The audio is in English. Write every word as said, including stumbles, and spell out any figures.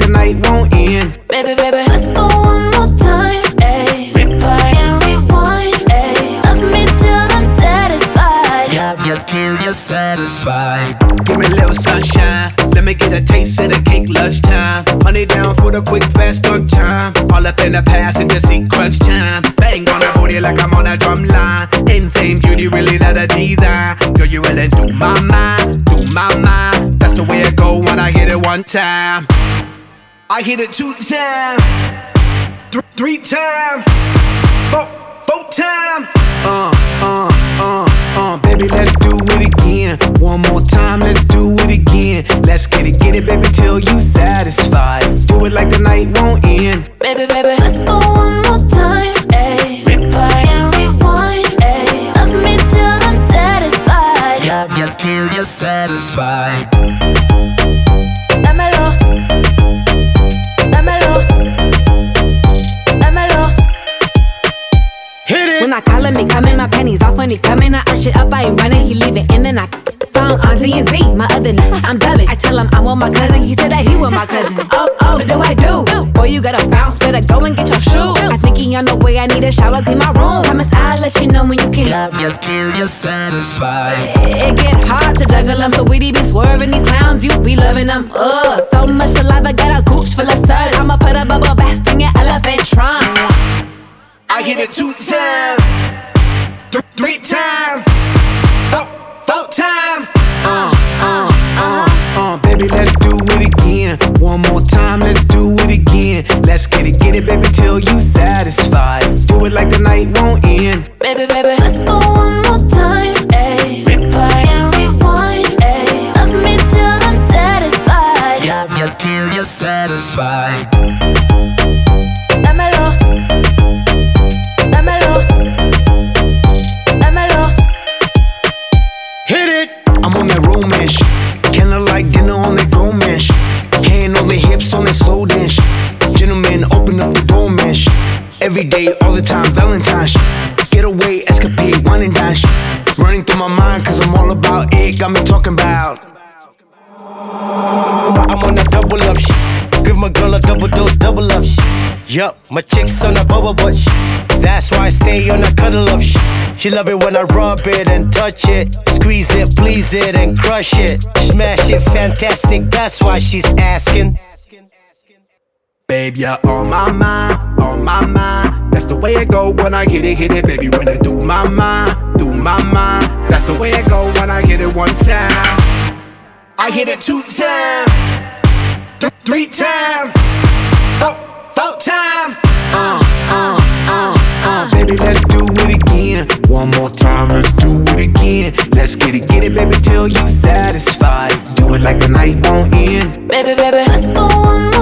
the night won't end. Baby, baby, let's go one more time, ayy. Replay and rewind, ayy. Love me till I'm satisfied. Love you till you're satisfied. Give me a little sunshine, let me get a taste of the cake lunchtime. Honey down for the quick, fast, on time. All up in the past, and just see crunch time. Bang on the booty like I'm on a drum line. Insane beauty, really not a design. Girl, you really do my mind, do my mind. That's the way it go when I hit it one time. I hit it two times, th- three times, four, four times. Uh, uh, uh, uh, baby, let's do it again. One more time, let's do it again. Let's get it, get it, baby, till you satisfied. Do it like the night won't end. Baby, baby, let's go one more time, ayy. Replay and rewind, ayy. Love me till I'm satisfied. Love you till you're satisfied. Dámelo, dámelo, dámelo. Hit it. When I call him, he coming, my pennies off when he coming. I arch it up, I ain't running, he leave it in, then I phone on Z and Z. My other night, I'm dubbing. I tell him I'm with my cousin, he said that he with my cousin. Oh, oh, what do I do? Boy, you gotta bounce, better go and get your shoes. I think he on the way, I need a shower, clean my room. Promise I'll let you know when you can. Love you till you're satisfied. It get hard to juggle them, so we be swerving these clowns, you be loving them. Ugh, so much saliva, got a gooch full of suds. I'ma put a bubble bath in your elephant trunk. I hit it two times, th- three times, four, four times. Uh, uh, uh, uh, baby, let's do it again. One more time, let's do it again. Let's get it, get it, baby, till you satisfied. Do it like the night won't end. Baby, baby, let's go one more time, ayy. Replay and rewind, ayy. Love me till I'm satisfied. Love you till you're satisfied. Dámelo, dámelo, dámelo. Hit it! I'm on that romish. Kinda like dinner on that grown mesh. Hand on the hips on that slow dance. Gentlemen, open up the door mesh. Every day, all the time, Valentine's. Get away, escapade, wine and dine. Running through my mind, cause I'm all about it. Got me talking about. I'm on that double up shit. Give my girl a double dose, double up shit. Yup, my chick's on that bubble butt shit. That's why I stay on that cuddle up shit. She love it when I rub it and touch it. Squeeze it, please it, and crush it. Smash it, fantastic, that's why she's asking. Babe, you're on my mind, on my mind. That's the way it go when I hit it, hit it, baby. Running through my mind, through my mind. That's the way it go when I hit it one time. I hit it two times, th- three times, four, four times. Uh, uh, uh, uh. Baby, let's do it again. One more time, let's do it again. Let's get it, get it, baby, till you satisfied. Do it like the night won't end. Baby, baby, let's go one more